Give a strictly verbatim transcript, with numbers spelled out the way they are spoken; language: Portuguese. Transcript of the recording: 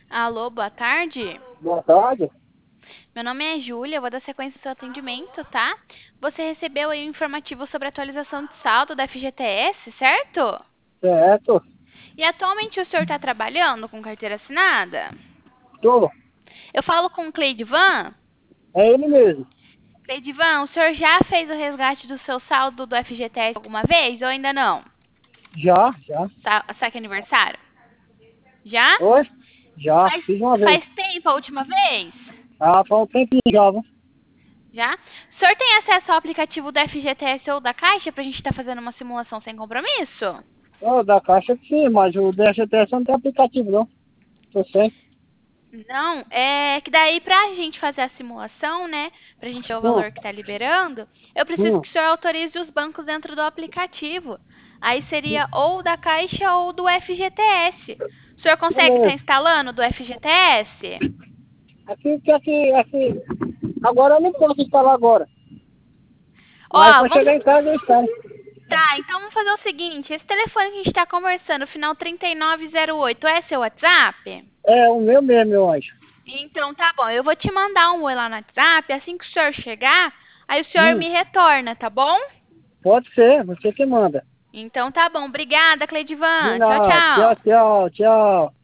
Alô, boa tarde. Boa tarde. Meu nome é Júlia, eu vou dar sequência ao seu atendimento, tá? Você recebeu aí um informativo sobre a atualização de saldo da F G T S, certo? Certo. E atualmente o senhor está trabalhando com carteira assinada? Tô. Eu falo com o Cleidivan. É ele mesmo. Cleidivan, o senhor já fez o resgate do seu saldo do F G T S alguma vez ou ainda não? Já, já. Sa saque aniversário? Já? Oi? Já. Faz, Fiz uma vez. faz tempo a última vez? Ah, faz um tempinho já, viu? Já? O senhor tem acesso ao aplicativo da F G T S ou da Caixa pra gente estar fazendo uma simulação sem compromisso? Ô, da caixa sim, mas o D G T S não tem aplicativo, não. Tô sem. Não, é que daí pra gente fazer a simulação, né, pra gente ver o Hum, valor que tá liberando, eu preciso hum. que o senhor autorize os bancos dentro do aplicativo. Aí seria ou da Caixa ou do F G T S. O senhor consegue estar Beleza. instalando do F G T S? Aqui, que aqui, aqui. Agora eu não posso instalar agora. Mas Ó, quando vamos... chegar em casa eu instalo. Tá, então vamos fazer o seguinte, esse telefone que a gente tá conversando, final trinta e nove zero oito, é seu WhatsApp? É o meu mesmo, meu anjo. Então tá bom, eu vou te mandar um oi lá no WhatsApp, assim que o senhor chegar, aí o senhor Hum, me retorna, tá bom? pode ser, você que manda. Então tá bom, obrigada, De Cleidivan. Tchau, nada. Tchau, tchau. tchau, tchau.